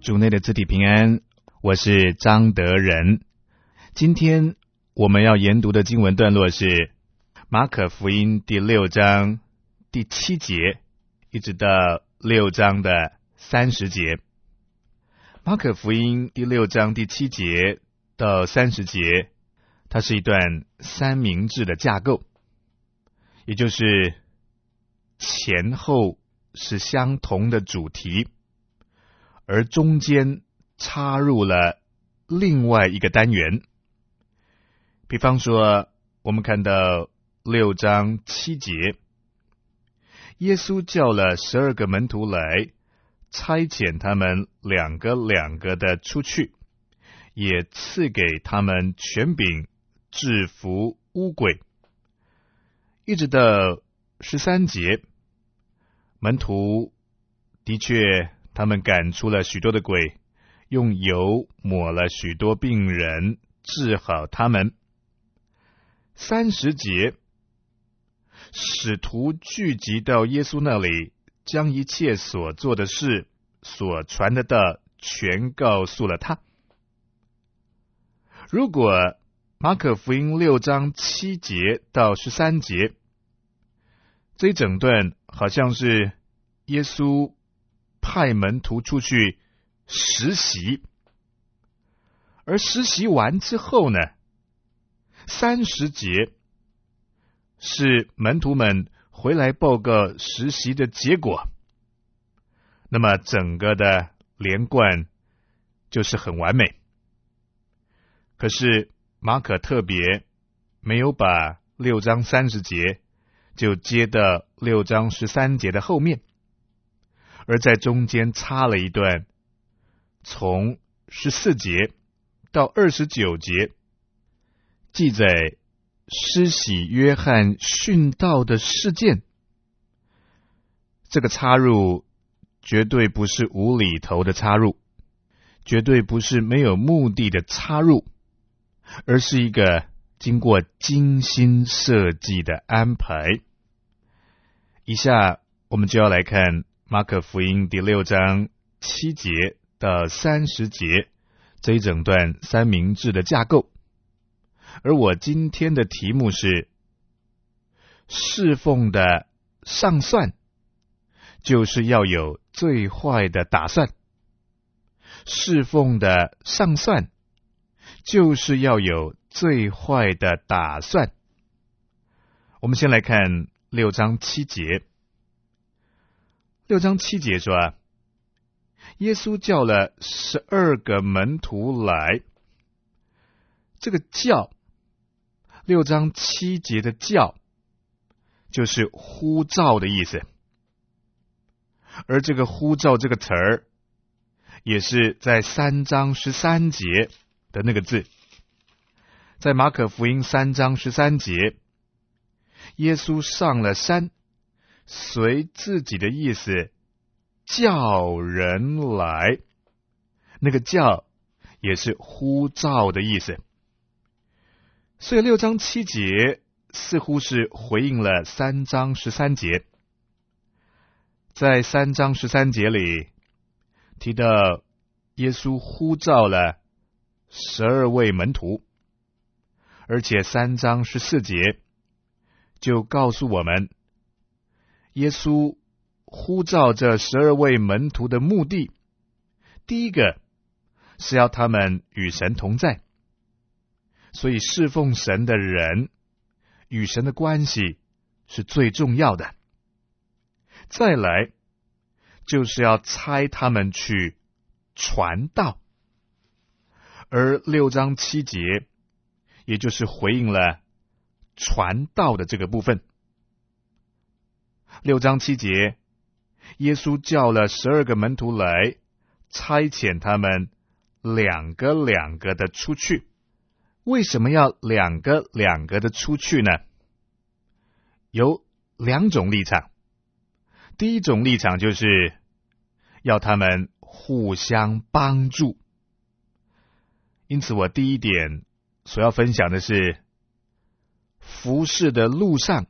主内的肢体平安，我是张德仁。今天我们要研读的经文段落是马可福音第6章第7节一直到6章的30节。马可福音第6章第7节到30节，它是一段三明治的架构，也就是前后是相同的主题，而中间插入了另外一个单元。比方说，我们看到6章7节，耶稣叫了12个门徒来，差遣他们两个的出去，也赐给他们权柄制服污鬼。一直到13节，门徒的确他们赶出了许多的鬼，用油抹了许多病人，治好他们。30节，使徒聚集到耶稣那里，将一切所做的事、所传的道全告诉了他。如果马可福音6章7节到13节，这一整段好像是耶稣派门徒出去实习，而实习完之后呢，30节是门徒们回来报告实习的结果。那么整个的连贯就是很完美。可是马可特别没有把6章30节就接到6章13节的后面，而在中间插了一段，从14节到29节，记载施洗约翰殉道的事件。这个插入绝对不是无厘头的插入，绝对不是没有目的的插入，而是一个经过精心设计的安排。以下我们就要来看马可福音第6章7节到30节这一整段三明治的架构。而我今天的题目是侍奉的上算，就是要有最坏的打算。侍奉的上算，就是要有最坏的打算。我们先来看6章7节。6章7节说，耶稣叫了12个门徒来。这个叫，6章7节的叫就是呼召的意思，而这个呼召这个词儿也是在3章13节的那个字。在马可福音3章13节，耶稣上了山，随自己的意思叫人来，那个叫也是呼召的意思。所以6章7节似乎是回应了3章13节。在3章13节里提到耶稣呼召了12位门徒，而且3章14节就告诉我们，耶稣呼召这12位门徒的目的，第一个是要他们与神同在，所以侍奉神的人与神的关系是最重要的。再来就是要差他们去传道，而6章7节也就是回应了传道的这个部分。6章7节，耶稣叫了12个门徒来，差遣他们两个的出去。为什么要两个的出去呢？有2种立场。第一种立场就是要他们互相帮助。因此我第一点所要分享的是，服事的路上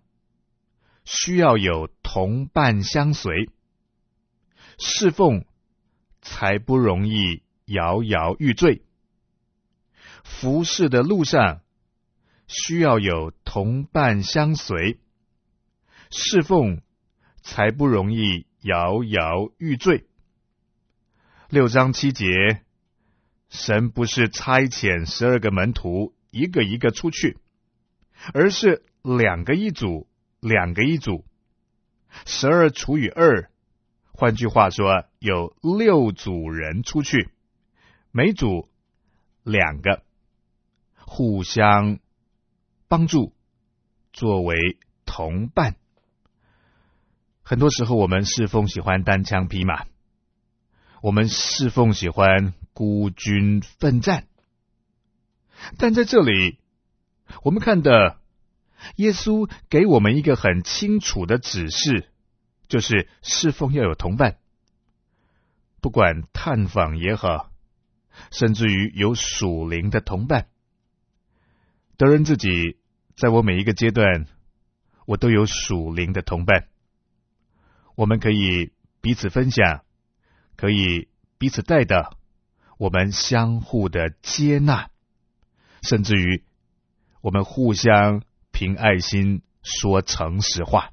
需要有同伴相随，侍奉才不容易摇摇欲坠。服侍的路上需要有同伴相随，侍奉才不容易摇摇欲坠。6章7节，神不是差遣12个门徒一个一个出去，而是2个一组，2个一组，12除以2，换句话说，有6组人出去，每组2个，互相帮助，作为同伴。很多时候我们侍奉喜欢单枪匹马，我们侍奉喜欢孤军奋战，但在这里我们看的耶稣给我们一个很清楚的指示，就是侍奉要有同伴，不管探访也好，甚至于有属灵的同伴。德仁自己在我每一个阶段，我都有属灵的同伴，我们可以彼此分享，可以彼此带导，我们相互的接纳，甚至于我们互相凭爱心说诚实话。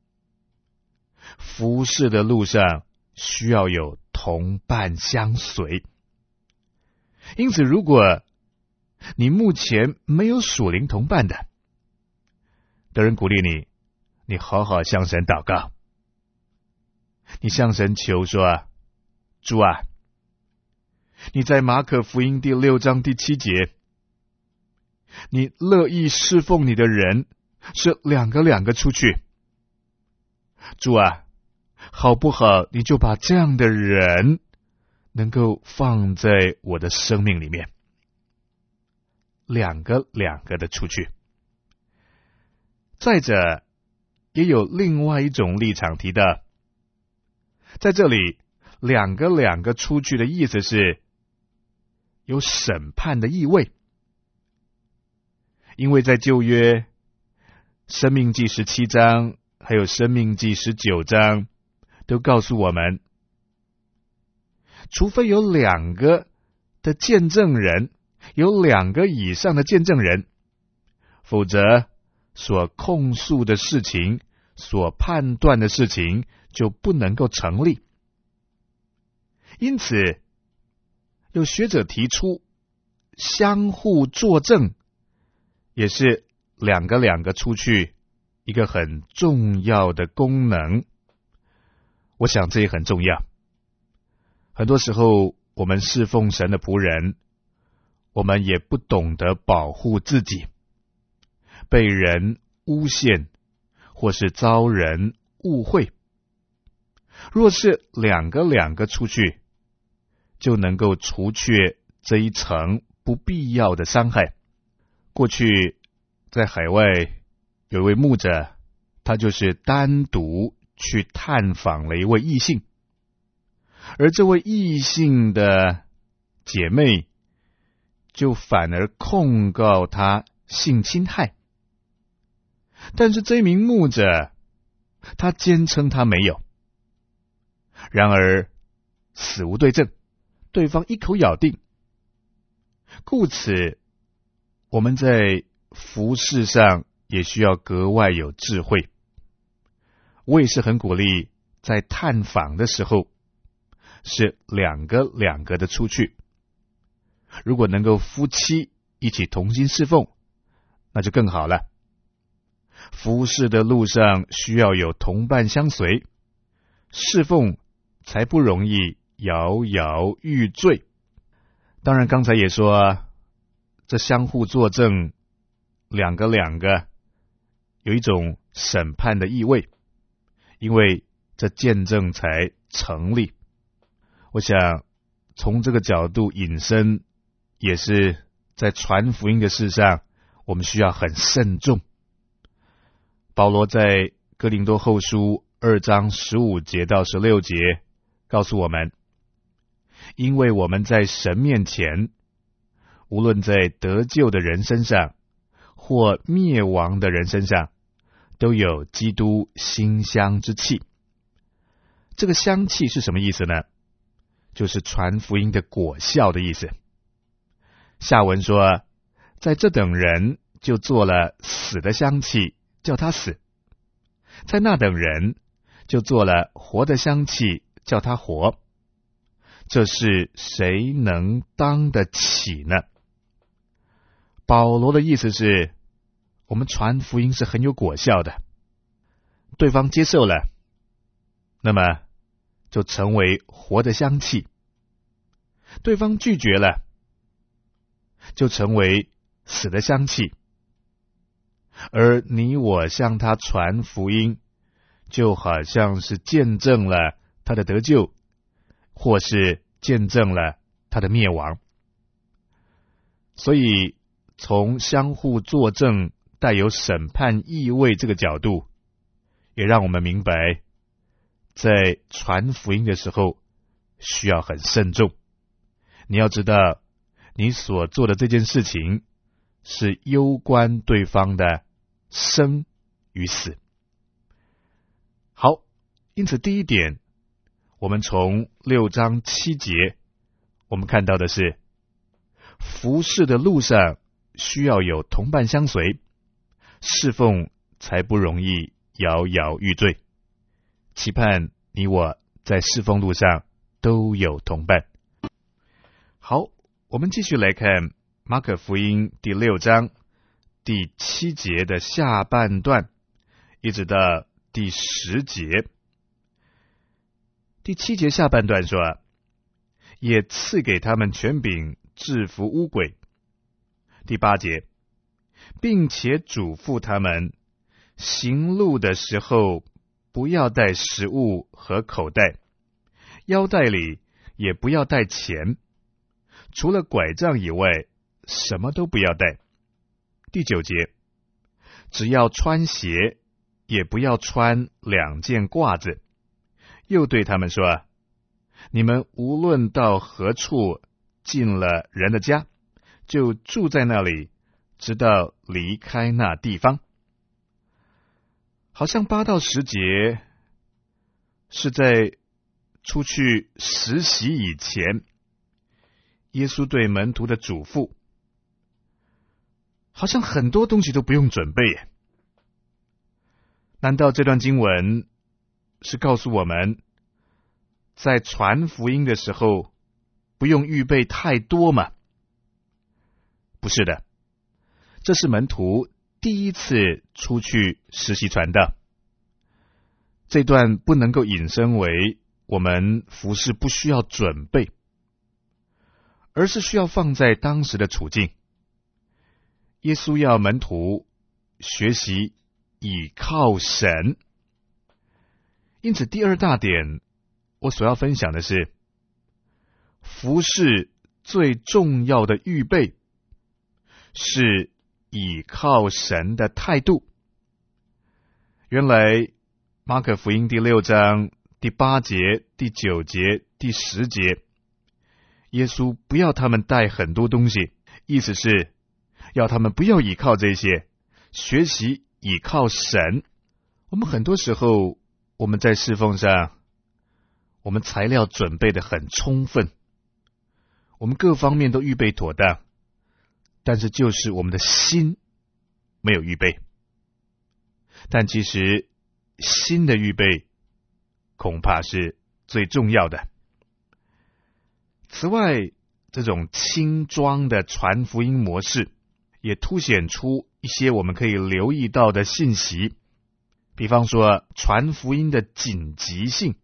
服侍的路上需要有同伴相随，因此如果你目前没有属灵同伴的，德仁鼓励你，你好好向神祷告，你向神求说，主啊，你在马可福音第6章第7节，你乐意侍奉你的人是2个出去。主啊，好不好你就把这样的人能够放在我的生命里面，2个的出去。再者，也有另外一种立场提到，在这里2个出去的意思是有审判的意味，因为在旧约申命记17章还有申命记19章都告诉我们，除非有2个的见证人，有2个以上的见证人，否则所控诉的事情，所判断的事情就不能够成立。因此有学者提出，相互作证也是2个出去一个很重要的功能。我想这也很重要。很多时候我们侍奉神的仆人，我们也不懂得保护自己，被人诬陷或是遭人误会。若是2个出去，就能够除却这一层不必要的伤害。过去在海外有一位牧者，他就是单独去探访了一位异性，而这位异性的姐妹就反而控告他性侵害。但是这名牧者他坚称他没有，然而死无对证，对方一口咬定。故此我们在服事上也需要格外有智慧。我也是很鼓励在探访的时候是2个的出去，如果能够夫妻一起同心侍奉，那就更好了。服事的路上需要有同伴相随，侍奉才不容易摇摇欲坠。当然刚才也说，这相互作证2个有一种审判的意味，因为这见证才成立。我想从这个角度引申，也是在传福音的事上我们需要很慎重。保罗在哥林多后书2章15节到16节告诉我们，因为我们在神面前，无论在得救的人身上或灭亡的人身上，都有基督馨香之气。这个香气是什么意思呢？ 就是传福音的果效的意思。下文说，在这等人就做了死的香气，叫他死；在那等人就做了活的香气，叫他活。这是谁能当得起呢？保罗的意思是，我们传福音是很有果效的，对方接受了，那么就成为活的香气；对方拒绝了，就成为死的香气。而你我向他传福音，就好像是见证了他的得救，或是见证了他的灭亡。所以从相互作证带有审判意味这个角度，也让我们明白，在传福音的时候需要很慎重。你要知道，你所做的这件事情是攸关对方的生与死。好，因此第一点，我们从6章7节，我们看到的是，服事的路上需要有同伴相随，侍奉才不容易摇摇欲坠。期盼你我在侍奉路上都有同伴。好，我们继续来看马可福音第6章第7节的下半段，一直到第10节。第7节下半段说，也赐给他们权柄制服污鬼。第8节，并且嘱咐他们，行路的时候不要带食物和口袋，腰带里也不要带钱，除了拐杖以外，什么都不要带。第9节，只要穿鞋，也不要穿2件褂子。又对他们说，你们无论到何处进了人的家，就住在那里，直到离开那地方。好像8到10节是在出去实习以前，耶稣对门徒的嘱咐，好像很多东西都不用准备耶。难道这段经文是告诉我们，在传福音的时候不用预备太多吗？不是的，这是门徒第一次出去实习传道。这段不能够引申为我们服事不需要准备，而是需要放在当时的处境。耶稣要门徒学习倚靠神。因此第2大点，我所要分享的是，服事最重要的预备是倚靠神的态度。原来马可福音第6章第8节、第9节、第10节，耶稣不要他们带很多东西，意思是要他们不要倚靠这些，学习倚靠神。我们很多时候，我们在侍奉上，我们材料准备得很充分，我们各方面都预备妥当，但是就是我们的心没有预备。但其实心的预备恐怕是最重要的。此外，这种轻装的传福音模式也凸显出一些我们可以留意到的信息，比方说传福音的紧急性。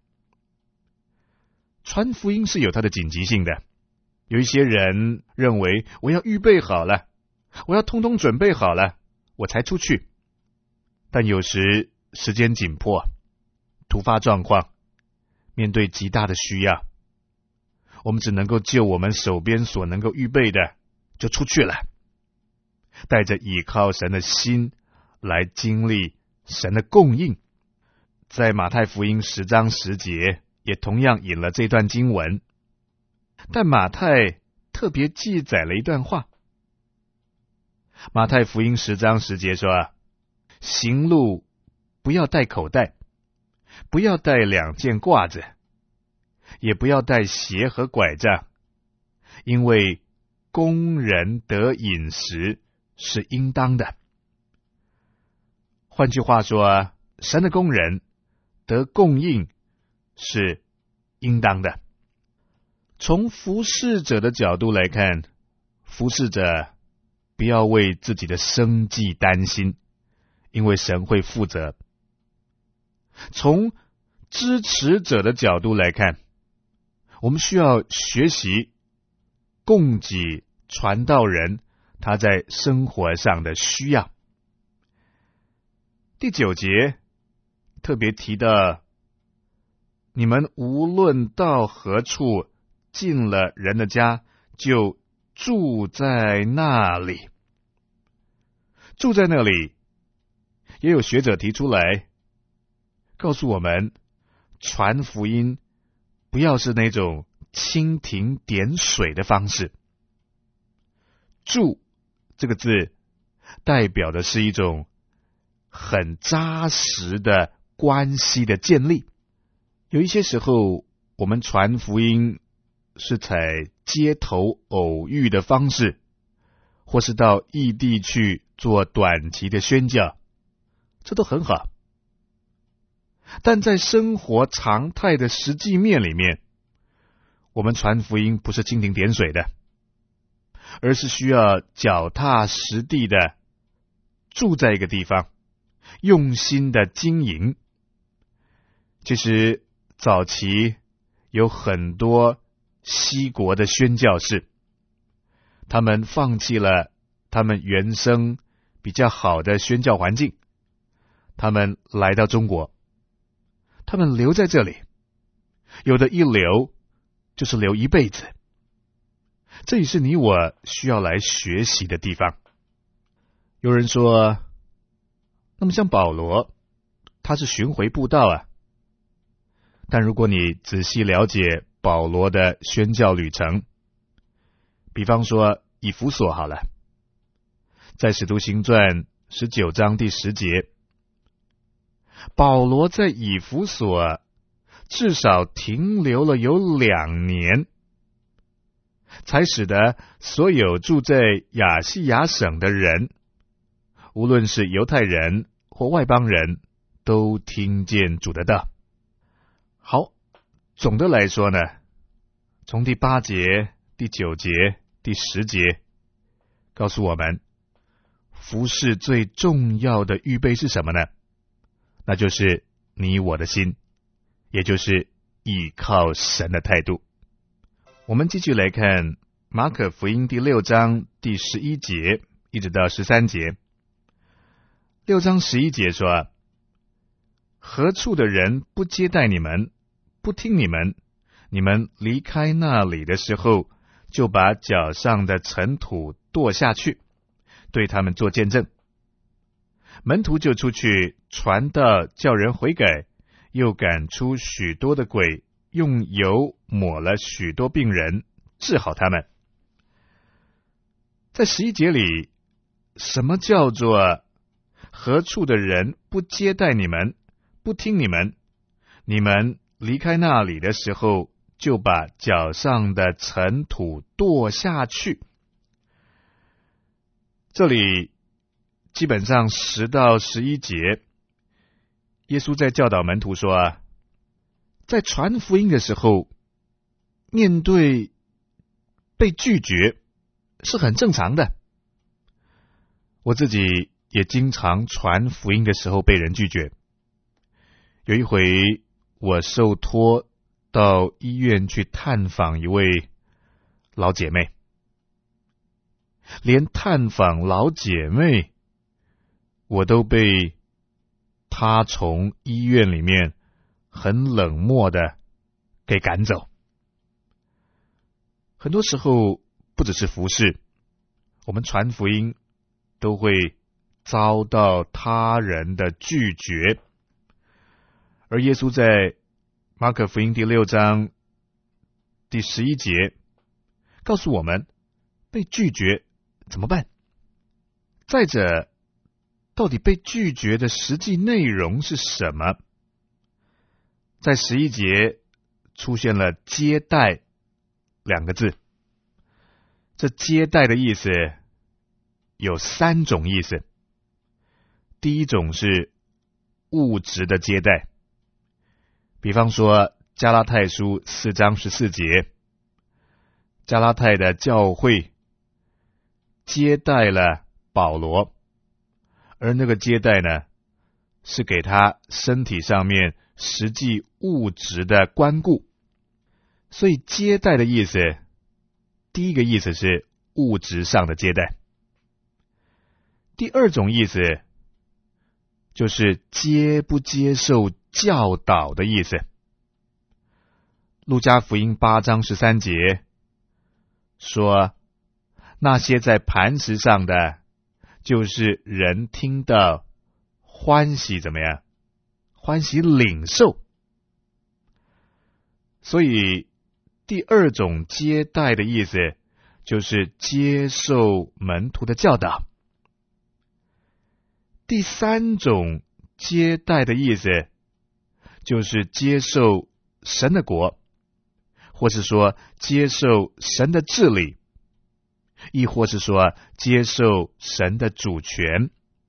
传福音是有它的紧急性的。有一些人认为，我要预备好了，我要通通准备好了，我才出去。但有时时间紧迫，突发状况，面对极大的需要，我们只能够就我们手边所能够预备的就出去了，带着倚靠神的心来经历神的供应。在马太福音10章10节也同样引了这段经文，但马太特别记载了一段话。马太福音10章10节说，行路不要带口袋，不要带2件褂子， 也不要带鞋和拐杖，因为工人得饮食是应当的。换句话说，神的工人得供应是应当的。从服侍者的角度来看，服侍者不要为自己的生计担心，因为神会负责。从支持者的角度来看，我们需要学习供给传道人他在生活上的需要。第9节特别提到，你们无论到何处进了人的家，就住在那里。住在那里，也有学者提出来告诉我们，传福音不要是那种蜻蜓点水的方式。住这个字代表的是一种很扎实的关系的建立。有一些时候，我们传福音是采街头偶遇的方式，或是到异地去做短期的宣教，这都很好。但在生活常态的实际面里面，我们传福音不是蜻蜓点水的，而是需要脚踏实地的住在一个地方，用心的经营。其实早期有很多西国的宣教士，他们放弃了他们原生比较好的宣教环境，他们来到中国，他们留在这里，有的一留就是留一辈子。这也是你我需要来学习的地方。有人说，那么像保罗，他是巡回布道啊。但如果你仔细了解保罗的宣教旅程，比方说以弗所好了，在使徒行传19章第10节，保罗在以弗所至少停留了有2年，才使得所有住在亚细亚省的人，无论是犹太人或外邦人，都听见主的道。好，总的来说呢，从第8节、第9节、第10节告诉我们，服事最重要的预备是什么呢？那就是你我的心，也就是依靠神的态度。我们继续来看马可福音第6章第11节一直到13节。6章11节说，何处的人不接待你们，不听你们，你们离开那里的时候，就把脚上的尘土跺下去，对他们做见证。门徒就出去传道，叫人悔改，又赶出许多的鬼，用油抹了许多病人，治好他们。在11节里，什么叫做何处的人不接待你们，不听你们，你们离开那里的时候，就把脚上的尘土跺下去。这里基本上10到11节，耶稣在教导门徒说，在传福音的时候，面对被拒绝是很正常的。我自己也经常传福音的时候被人拒绝。有一回，我受托到医院去探访一位老姐妹，连探访老姐妹我都被她从医院里面很冷漠的给赶走。很多时候不只是服事，我们传福音都会遭到他人的拒绝。而耶稣在马可福音第6章第11节告诉我们，被拒绝怎么办？再者，到底被拒绝的实际内容是什么？在11节出现了接待两个字。这接待的意思有三种意思。第一种是物质的接待，比方说加拉太书4章14节，加拉太的教会接待了保罗，而那个接待呢，是给他身体上面实际物质的关顾。所以接待的意思，第一个意思是物质上的接待。第二种意思就是接不接受教导的意思。路加福音8章13节说，那些在磐石上的，就是人听到欢喜怎么样？欢喜领受。所以第二种接待的意思就是接受门徒的教导。第三种接待的意思就是接受神的国，或是说接受神的治理，亦或是说接受神的主权。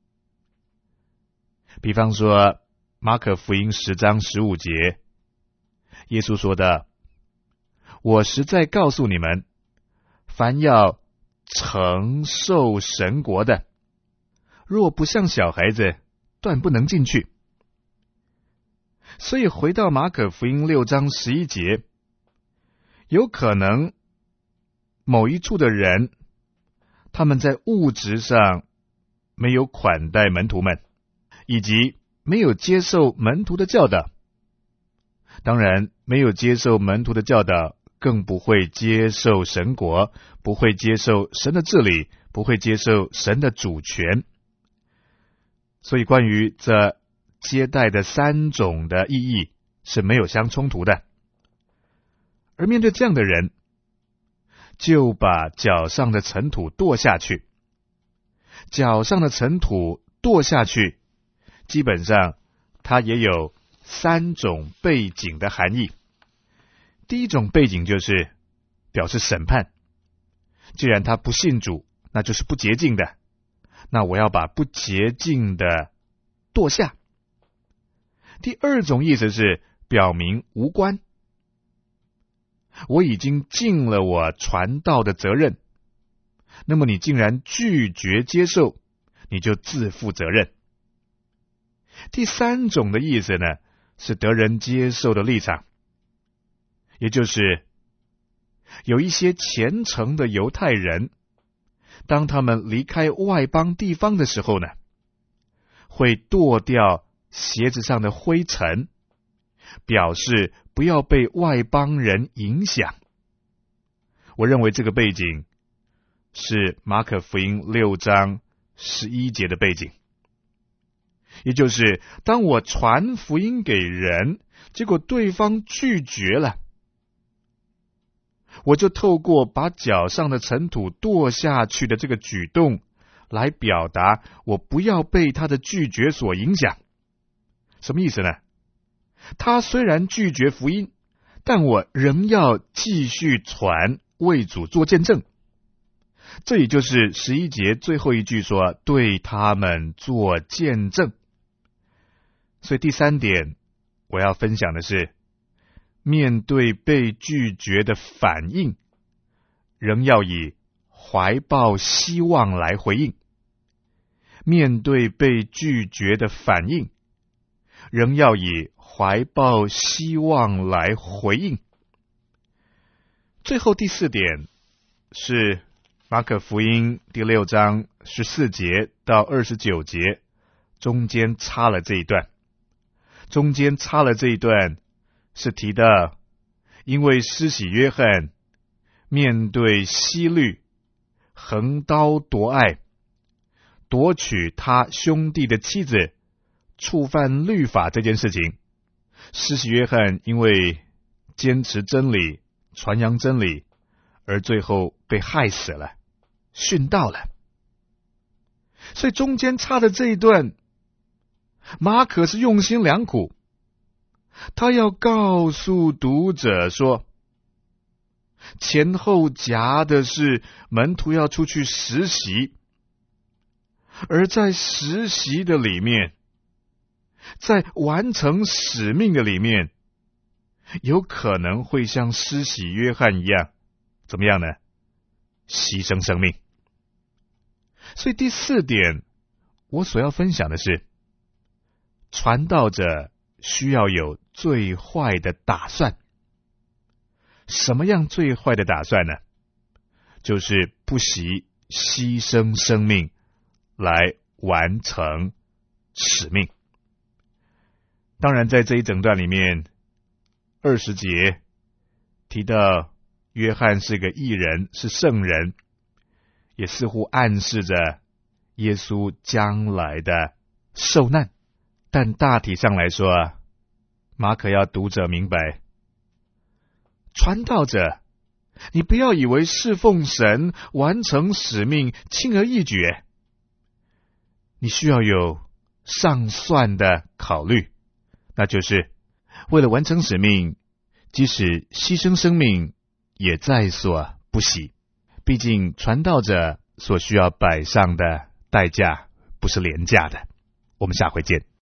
比方说马可福音10章15节，耶稣说的，我实在告诉你们，凡要承受神国的，若不像小孩子，断不能进去。所以回到马可福音6章11节，有可能某一处的人，他们在物质上没有款待门徒们，以及没有接受门徒的教导。当然，没有接受门徒的教导，更不会接受神国，不会接受神的治理，不会接受神的主权。所以关于这接待的三种的意义是没有相冲突的。而面对这样的人，就把脚上的尘土跺下去。脚上的尘土跺下去，基本上它也有三种背景的含义。第一种背景就是表示审判，既然他不信主，那就是不洁净的，那我要把不洁净的跺下。第二种意思是表明无关，我已经尽了我传道的责任，那么你竟然拒绝接受，你就自负责任。第三种的意思呢，是得人接受的立场，也就是有一些虔诚的犹太人，当他们离开外邦地方的时候呢，会跺掉鞋子上的灰尘，表示不要被外邦人影响。我认为这个背景是马可福音6章11节的背景，也就是当我传福音给人，结果对方拒绝了，我就透过把脚上的尘土跺下去的这个举动，来表达我不要被他的拒绝所影响。什么意思呢？他虽然拒绝福音，但我仍要继续传，为主做见证。这也就是11节最后一句说，对他们做见证。所以第三点我要分享的是，面对被拒绝的反应，仍要以怀抱希望来回应。面对被拒绝的反应，仍要以怀抱希望来回应。最后第四点是马可福音第6章14节到29节，中间插了这一段。中间插了这一段是提到，因为施洗约翰面对希律横刀夺爱，夺取他兄弟的妻子，触犯律法这件事情，施洗约翰因为坚持真理，传扬真理，而最后被害死了，殉道了。所以中间插的这一段，马可是用心良苦， 他要告诉读者说，前后夹的是门徒要出去实习，而在实习的里面，在完成使命的里面，有可能会像施洗约翰一样，怎么样呢？牺牲生命。所以第4点，我所要分享的是，传道者需要有最坏的打算。什么样最坏的打算呢？就是不惜牺牲生命来完成使命。当然在这一整段里面，20节提到约翰是个义人，是圣人，也似乎暗示着耶稣将来的受难。但大体上来说，马可要读者明白，传道者，你不要以为侍奉神、完成使命轻而易举，你需要有上算的考虑，那就是为了完成使命，即使牺牲生命也在所不惜。毕竟传道者所需要摆上的代价不是廉价的。我们下回见。